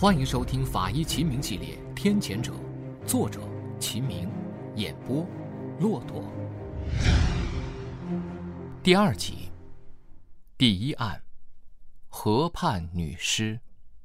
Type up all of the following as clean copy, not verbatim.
欢迎收听法医秦明系列《天谴者》，作者秦明，演播骆驼。第2集，第1案，河畔女尸。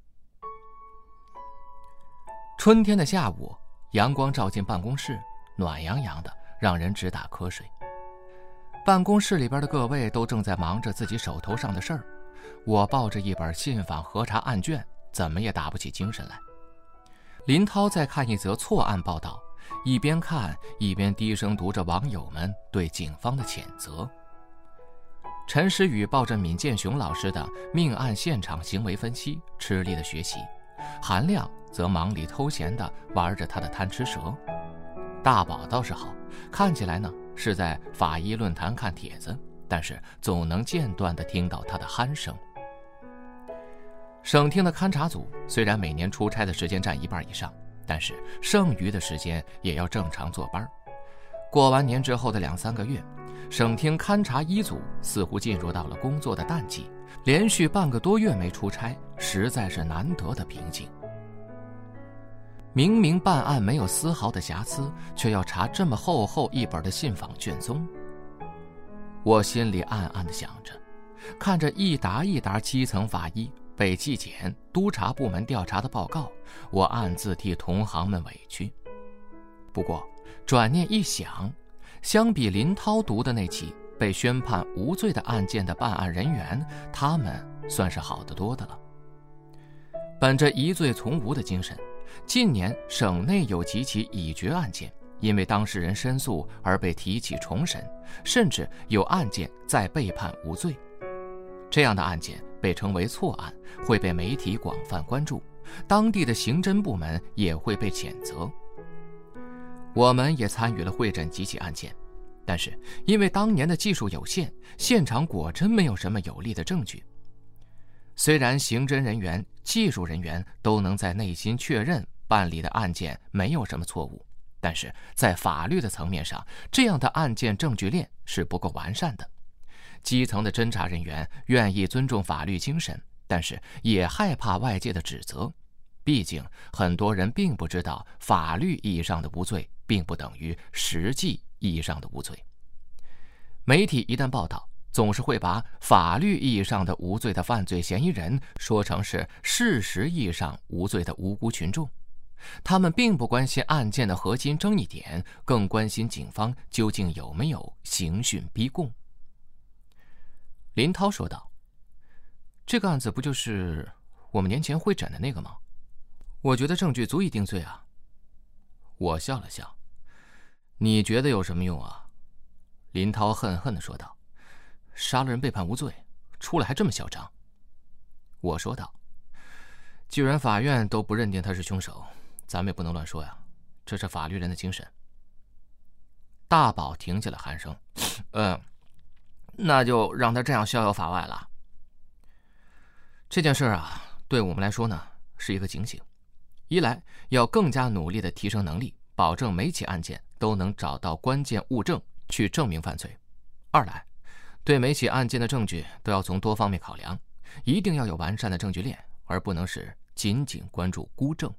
春天的下午，阳光照进办公室，暖洋洋的，让人直打瞌睡。办公室里边的各位都正在忙着自己手头上的事儿，我抱着一本信访核查案卷，怎么也打不起精神来。林涛在看一则错案报道，一边看一边低声读着网友们对警方的谴责。陈时宇抱着闵建雄老师的命案现场行为分析吃力的学习，韩亮则忙里偷闲地玩着他的贪吃蛇。大宝倒是好，看起来呢是在法医论坛看帖子，但是总能间断地听到他的鼾声。省厅的勘查组虽然每年出差的时间占1半以上，但是剩余的时间也要正常坐班。过完年之后的2-3个月，省厅勘查1组似乎进入到了工作的淡季，连续半个多月没出差，实在是难得的平静。明明办案没有丝毫的瑕疵，却要查这么厚一本的信访卷宗。我心里暗暗地想着，看着一沓一沓基层法医被纪检、督察部门调查的报告，我暗自替同行们委屈。不过转念一想，相比林涛读的那起被宣判无罪的案件的办案人员，他们算是好得多的了。本着疑罪从无的精神，近年省内有几起已决案件因为当事人申诉而被提起重审，甚至有案件再被判无罪。这样的案件被称为错案，会被媒体广泛关注，当地的刑侦部门也会被谴责。我们也参与了会诊几起案件，但是因为当年的技术有限，现场果真没有什么有力的证据。虽然刑侦人员、技术人员都能在内心确认办理的案件没有什么错误，但是在法律的层面上，这样的案件证据链是不够完善的。基层的侦查人员愿意尊重法律精神，但是也害怕外界的指责。毕竟很多人并不知道，法律意义上的无罪并不等于实际意义上的无罪。媒体一旦报道，总是会把法律意义上的无罪的犯罪嫌疑人说成是事实意义上无罪的无辜群众。他们并不关心案件的核心争议点，更关心警方究竟有没有刑讯逼供。林涛说道：“这个案子不就是我们年前会诊的那个吗？我觉得证据足以定罪啊。”我笑了笑：“你觉得有什么用啊？”林涛恨恨地说道：“杀了人被判无罪，出来还这么嚣张。”我说道：“既然法院都不认定他是凶手，咱们也不能乱说呀，这是法律人的精神。”大宝停下了鼾声：“那就让他这样逍遥法外了。”这件事啊，对我们来说呢，是一个警醒。一来要更加努力地提升能力，保证每起案件都能找到关键物证去证明犯罪；二来对每起案件的证据都要从多方面考量，一定要有完善的证据链，而不能是仅仅关注孤证。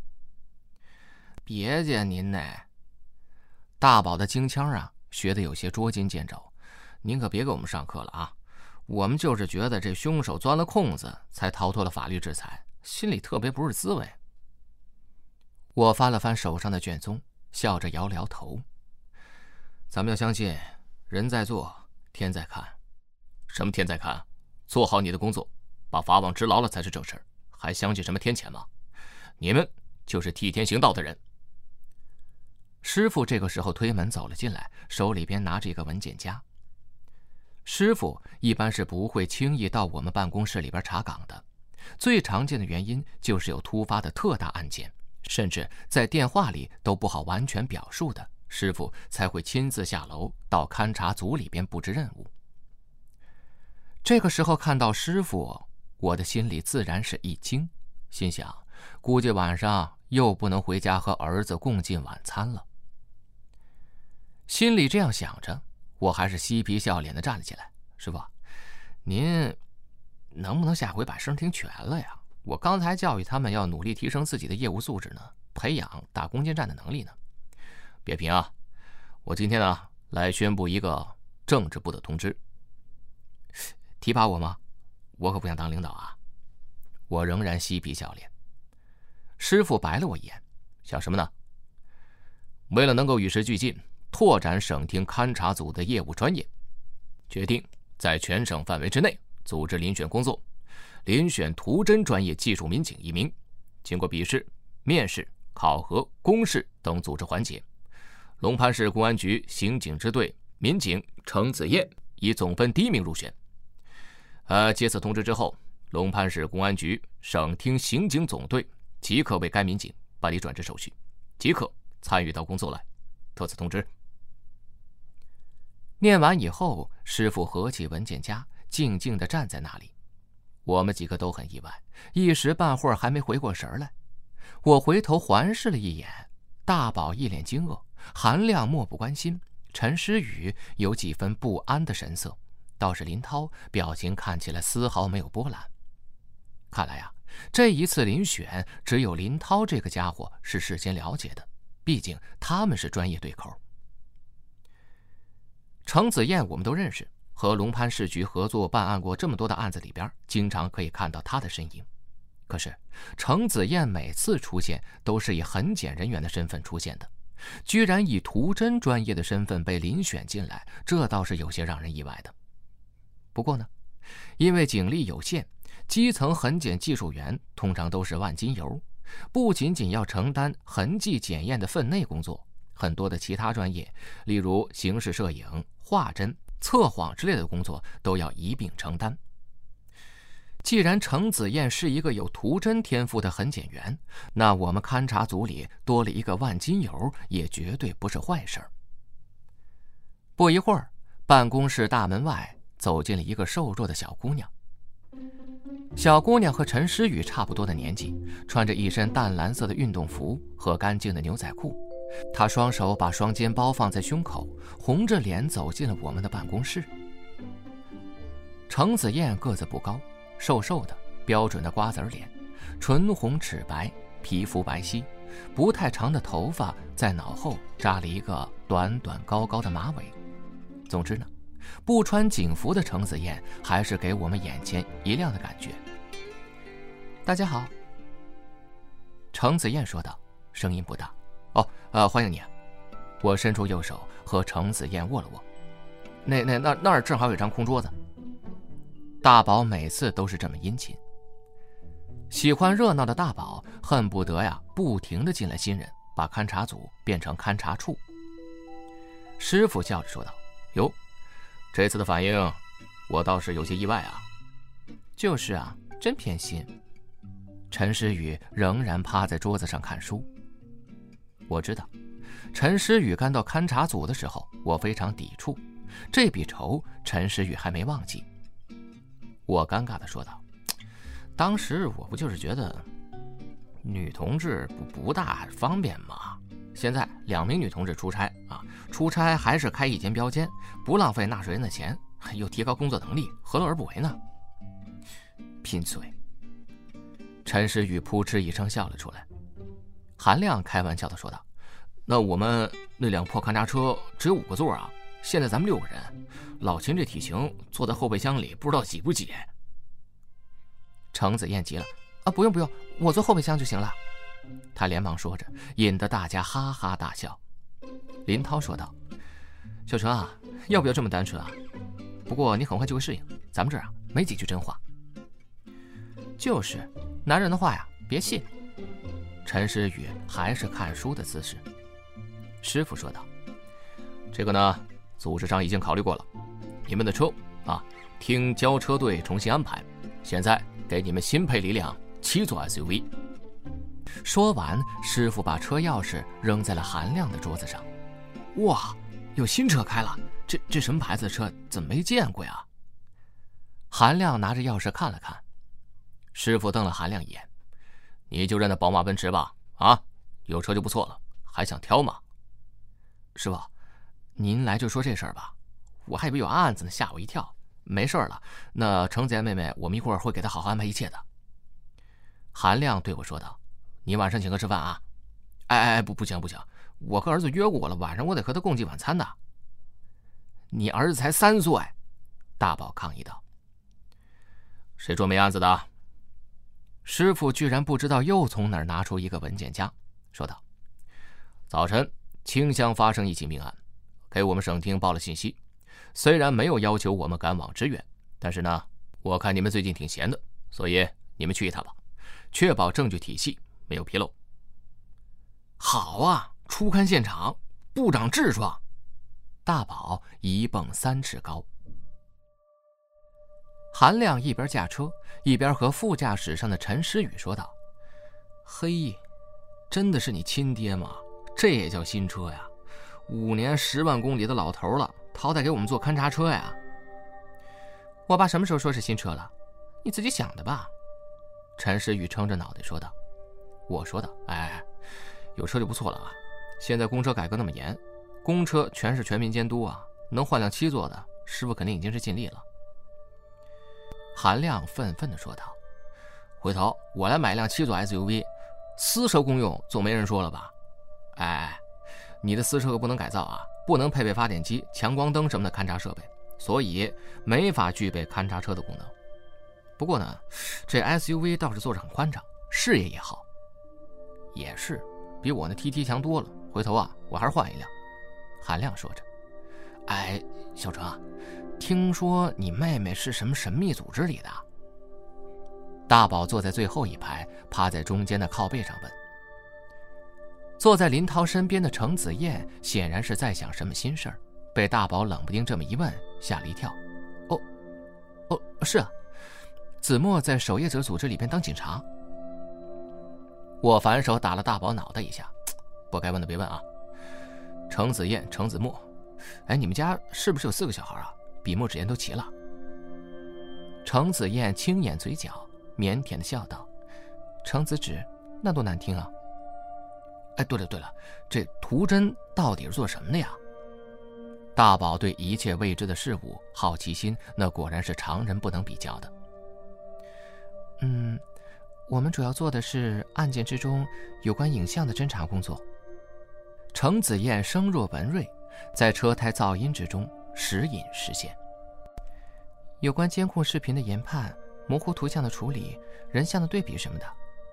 别介您呢，大宝的京腔啊，学得有些捉襟见肘。您可别给我们上课了啊！我们就是觉得这凶手钻了空子，才逃脱了法律制裁，心里特别不是滋味。我翻了翻手上的卷宗，笑着摇了摇头。咱们要相信，人在做，天在看。什么天在看？做好你的工作，把法网织牢了才是正事儿，还相信什么天谴吗？你们就是替天行道的人。师傅这个时候推门走了进来，手里边拿着一个文件夹。师傅一般是不会轻易到我们办公室里边查岗的，最常见的原因就是有突发的特大案件，甚至在电话里都不好完全表述的，师傅才会亲自下楼到勘查组里边布置任务。这个时候看到师傅，我的心里自然是一惊，心想估计晚上又不能回家和儿子共进晚餐了。心里这样想着，我还是嬉皮笑脸地站了起来：“师傅，您能不能下回把声听全了呀？ 我刚才教育他们要努力提升自己的业务素质呢，培养打攻坚战的能力呢。别贫啊！我今天呢来宣布一个政治部的通知。提拔我吗？我可不想当领导啊！我仍然嬉皮笑脸。师傅白了我一眼，想什么呢？为了能够与时俱进，拓展省厅勘察组的业务专业，决定在全省范围之内组织遴选工作，遴选图侦专业技术民警1名，经过笔试、面试、考核、公示等组织环节，龙潘市公安局刑警支队民警程子燕以总分第1名入选。接此通知之后，龙潘市公安局省厅刑警总队即刻为该民警办理转职手续，即刻参与到工作来。特此通知。念完以后，师傅合起文件夹，静静地站在那里。我们几个都很意外，一时半会儿还没回过神来。我回头环视了一眼，大宝一脸惊愕，韩亮漠不关心，陈诗雨有几分不安的神色，倒是林涛表情看起来丝毫没有波澜。看来啊，这一次遴选只有林涛这个家伙是事先了解的，毕竟他们是专业对口。程子燕我们都认识，和龙潘市局合作办案过这么多的案子里边，经常可以看到他的身影。可是程子燕每次出现都是以痕检人员的身份出现的，居然以图侦专业的身份被遴选进来，这倒是有些让人意外的。不过呢，因为警力有限，基层痕检技术员通常都是万金油，不仅仅要承担痕迹检验的分内工作，很多的其他专业，例如刑事摄影、画侦、测谎之类的工作都要一并承担。既然程子燕是一个有图侦天赋的痕检员，那我们勘察组里多了一个万金油也绝对不是坏事。不一会儿，办公室大门外走进了一个瘦弱的小姑娘。小姑娘和陈诗雨差不多的年纪，穿着一身淡蓝色的运动服和干净的牛仔裤。她双手把双肩包放在胸口，红着脸走进了我们的办公室。程子燕个子不高，瘦瘦的，标准的瓜子脸，唇红齿白，皮肤白皙，不太长的头发在脑后扎了一个短短高高的马尾。总之呢，不穿警服的程子燕还是给我们眼前一亮的感觉。大家好，程子燕说道，声音不大。欢迎你。我伸出右手和程子燕握了握。那儿正好有张空桌子。大宝每次都是这么殷勤。喜欢热闹的大宝恨不得呀不停地进来新人，把勘察组变成勘察处。师傅笑着说道：哟，这次的反应我倒是有些意外啊。就是啊，真偏心。陈诗雨仍然趴在桌子上看书。我知道陈诗雨刚到勘察组的时候，我非常抵触，这笔仇陈诗雨还没忘记。我尴尬地说道：当时我不就是觉得女同志不大方便吗？现在2名女同志出差啊，出差还是开一间标间，不浪费纳税人的钱，又提高工作能力，何乐而不为呢？贫嘴。陈诗雨扑哧一声笑了出来。韩亮开玩笑地说道：那我们那辆破勘察车只有5个座啊，现在咱们6个人，老秦这体型坐在后备箱里不知道挤不挤。程子燕急了：不用，我坐后备箱就行了。他连忙说着，引得大家哈哈大笑。林涛说道：小程啊，要不要这么单纯啊？不过你很快就会适应，咱们这儿啊没几句真话。就是男人的话呀别信。陈诗雨还是看书的姿势。师傅说道：这个呢，组织上已经考虑过了，你们的车啊，听交车队重新安排，现在给你们新配了一辆7座 SUV。 说完，师傅把车钥匙扔在了韩亮的桌子上。哇，有新车开了，这什么牌子的车，怎么没见过呀？韩亮拿着钥匙看了看。师傅瞪了韩亮一眼：你就认得宝马奔驰吧，啊，有车就不错了，还想挑吗？师傅，您来就说这事儿吧，我还以为有案子呢，吓我一跳。没事了，那程子燕妹妹，我们一会儿会给她好好安排一切的。 韩亮对我说道：“你晚上请客吃饭啊？”“不行，我和儿子约过我了，晚上我得和他共进晚餐的。”“你儿子才3岁。”大宝抗议道。“谁说没案子的？”师傅居然不知道又从哪儿拿出一个文件夹，说道：“早晨清乡发生一起命案，给我们省厅报了信息。虽然没有要求我们赶往支援，但是呢，我看你们最近挺闲的，所以你们去一趟吧，确保证据体系没有纰漏。”“好啊，初勘现场，不长痔疮。”大宝一蹦3尺高。韩亮一边驾车，一边和副驾驶上的陈诗雨说道：“嘿，真的是你亲爹吗？这也叫新车呀？5年10万公里的老头了，好歹给我们做勘察车呀。”“我爸什么时候说是新车了？你自己想的吧。”陈诗雨撑着脑袋说道。我说道：“有车就不错了啊！现在公车改革那么严，公车全是全民监督啊，能换辆7座的，师傅肯定已经是尽力了。”韩亮愤愤地说道：“回头我来买辆7座 SUV， 私车公用总没人说了吧？你的私车可不能改造啊，不能配备发电机、强光灯什么的勘察设备，所以没法具备勘察车的功能。不过呢，这 SUV 倒是坐着很宽敞，视野也好。”“也是，比我那 TT 强多了。回头啊，我还是换一辆。”韩亮说着。“小程啊，听说你妹妹是什么神秘组织里的？”大宝坐在最后一排，趴在中间的靠背上问。坐在林涛身边的程子燕显然是在想什么心事儿，被大宝冷不丁这么一问，吓了一跳。是啊，子墨在守夜者组织里边当警察。”我反手打了大宝脑袋一下：“不该问的别问啊。程子燕、程子墨，你们家是不是有4个小孩啊？笔墨纸砚都齐了。”程子燕轻掩嘴角，腼腆地笑道：“程子纸，那多难听啊。对了，这涂真到底是做什么的呀？”大宝对一切未知的事物好奇心，那果然是常人不能比较的。我们主要做的是案件之中有关影像的侦查工作。程子燕声若文瑞，在车胎噪音之中时隐时现。有关监控视频的研判、模糊图像的处理、人像的对比什么的。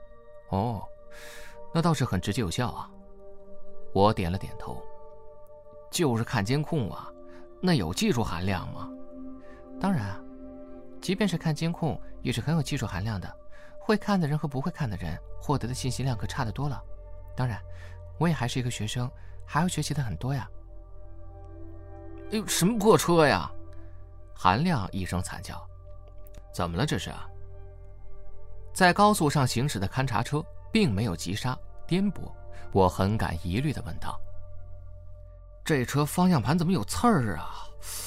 那倒是很直接有效啊。我点了点头。就是看监控啊，那有技术含量吗？当然啊，即便是看监控也是很有技术含量的，会看的人和不会看的人获得的信息量可差得多了。当然，我也还是一个学生，还要学习的很多呀。什么破车呀？韩亮一声惨叫。怎么了这是啊？在高速上行驶的勘察车并没有急刹颠簸，我很感疑虑地问道：“这车方向盘怎么有刺儿啊？”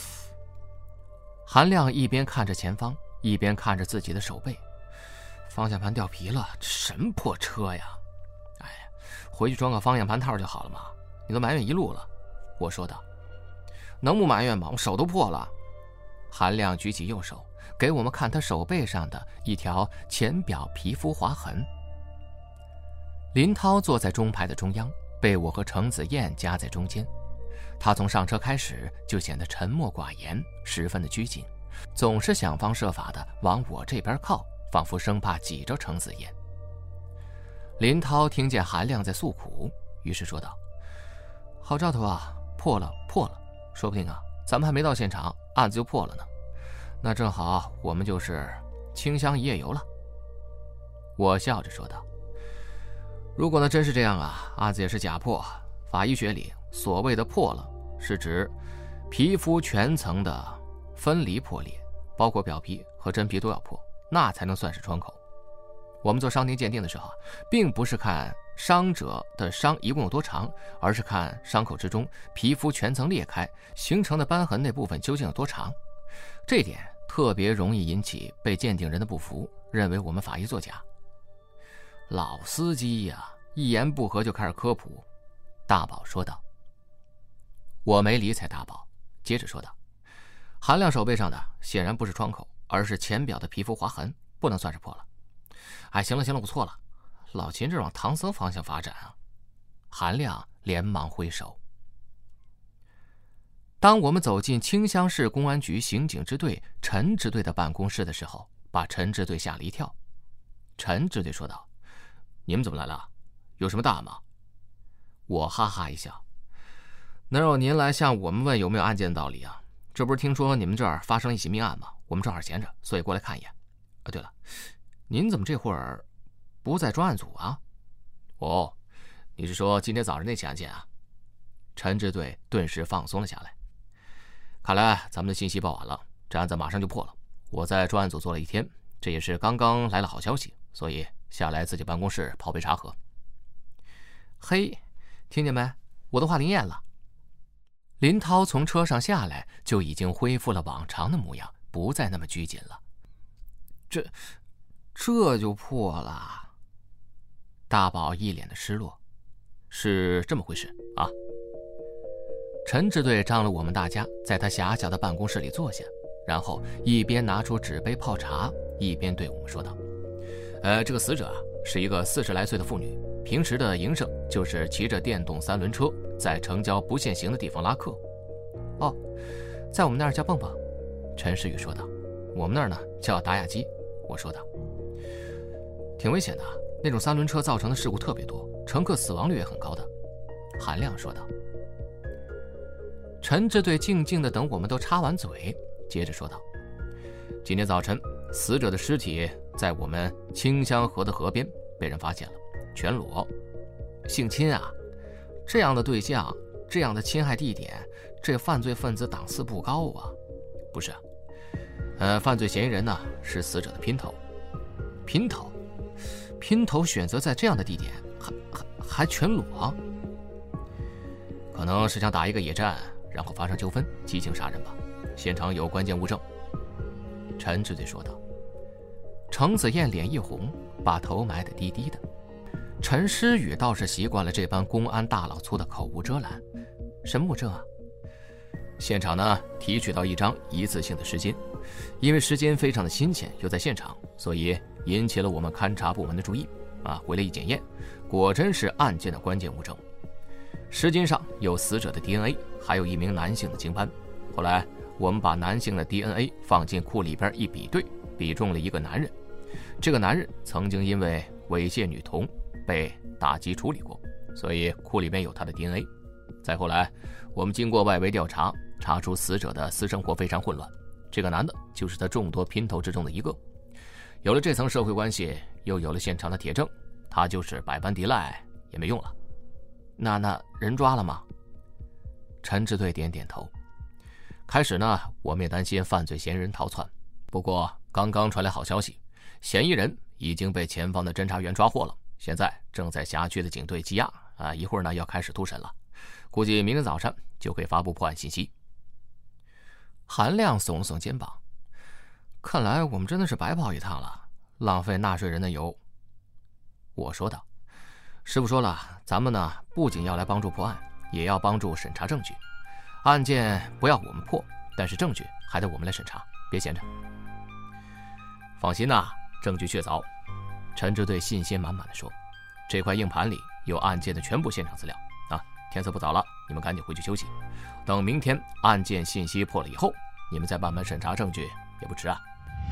韩亮一边看着前方，一边看着自己的手背。方向盘掉皮了，这什么破车呀？回去装个方向盘套就好了嘛，你都埋怨一路了。我说道。能不埋怨吗？我手都破了。韩亮举起右手，给我们看他手背上的一条浅表皮肤划痕。林涛坐在中排的中央，被我和程子燕夹在中间。他从上车开始就显得沉默寡言，十分的拘谨，总是想方设法的往我这边靠，仿佛生怕挤着程子燕。林涛听见韩亮在诉苦，于是说道：“好兆头啊，破了，说不定啊，咱们还没到现场，案子就破了呢。那正好，我们就是清乡一夜游了。”我笑着说道：“如果呢真是这样啊，案子也是假破。法医学里所谓的破了，是指皮肤全层的分离破裂，包括表皮和真皮都要破，那才能算是创口。我们做伤情鉴定的时候，并不是看伤者的伤一共有多长，而是看伤口之中皮肤全层裂开形成的斑痕那部分究竟有多长。这点特别容易引起被鉴定人的不服，认为我们法医作假。老司机呀，一言不合就开始科普。”大宝说道。我没理睬大宝，接着说道：“韩亮手背上的显然不是创口，而是浅表的皮肤划痕，不能算是破了。 哎，行了，我错了，老秦这往唐僧方向发展啊！韩亮连忙挥手。当我们走进清乡市公安局刑警支队陈支队的办公室的时候，把陈支队吓了一跳。陈支队说道：“你们怎么来了？有什么大案吗？”我哈哈一笑：“能有您来向我们问有没有案件的道理啊？这不是听说你们这儿发生一起命案吗？我们正好闲着，所以过来看一眼。啊，对了，您怎么这会儿不在专案组啊？”“哦，你是说今天早上那起案件啊？”陈支队顿时放松了下来。看来咱们的信息报完了，这案子马上就破了。我在专案组做了一天，这也是刚刚来了好消息，所以下来自己办公室泡杯茶喝。嘿，听见没？我的话灵验了。林涛从车上下来，就已经恢复了往常的模样，不再那么拘谨了。这就破了。大宝一脸的失落。是这么回事啊。陈支队让了我们大家在他狭小的办公室里坐下，然后一边拿出纸杯泡茶，一边对我们说道：“这个死者啊，是一个40来岁的妇女，平时的营生就是骑着电动3轮车在城郊不限行的地方拉客。”“哦，在我们那儿叫蹦蹦。”陈世宇说道。“我们那儿呢叫打哑机。”我说道。“挺危险的，那种3轮车造成的事故特别多，乘客死亡率也很高的。”韩亮说道。陈支队静静地等我们都插完嘴，接着说道：“今天早晨，死者的尸体在我们清香河的河边被人发现了，全裸。性侵啊！这样的对象，这样的侵害地点，这犯罪分子档次不高啊！不是，犯罪嫌疑人呢是死者的姘头。姘头选择在这样的地点，还全裸，可能是想打一个野战。”然后发生纠纷，激情杀人吧。现场有关键物证。”陈支队说道。程子燕脸一红，把头埋得低低的。陈诗雨倒是习惯了这般公安大老粗的口无遮拦。“什么物证啊？”“现场呢提取到一张一次性的湿巾，因为湿巾非常的新鲜，又在现场，所以引起了我们勘查部门的注意。回来一检验，果真是案件的关键物证。湿巾上有死者的 DNA， 还有一名男性的经斑。后来我们把男性的 DNA 放进库里边一比对，比中了一个男人。这个男人曾经因为猥亵女童被打击处理过，所以库里边有他的 DNA。再后来我们经过外围调查，查出死者的私生活非常混乱，这个男的就是他众多姘头之中的一个。有了这层社会关系，又有了现场的铁证，他就是百般抵赖也没用了。那人抓了吗？”陈支队点点头。开始呢，我们也担心犯罪嫌疑人逃窜，不过刚刚传来好消息，嫌疑人已经被前方的侦查员抓获了，现在正在辖区的警队羁押一会儿呢要开始突审了，估计明天早上就可以发布破案信息。韩亮耸了耸肩膀，看来我们真的是白跑一趟了，浪费纳税人的油。我说道：“师傅说了，咱们呢不仅要来帮助破案，也要帮助审查证据。案件不要我们破，但是证据还得我们来审查，别闲着。”“放心呐，证据确凿。”陈支队信心满满地说。“这块硬盘里有案件的全部现场资料天色不早了，你们赶紧回去休息。等明天案件信息破了以后，你们再慢慢审查证据也不迟啊。”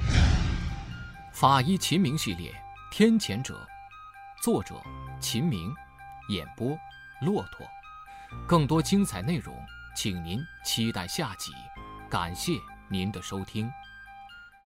法医秦明系列《天谴者》，作者秦明，演播骆驼。更多精彩内容，请您期待下集。感谢您的收听。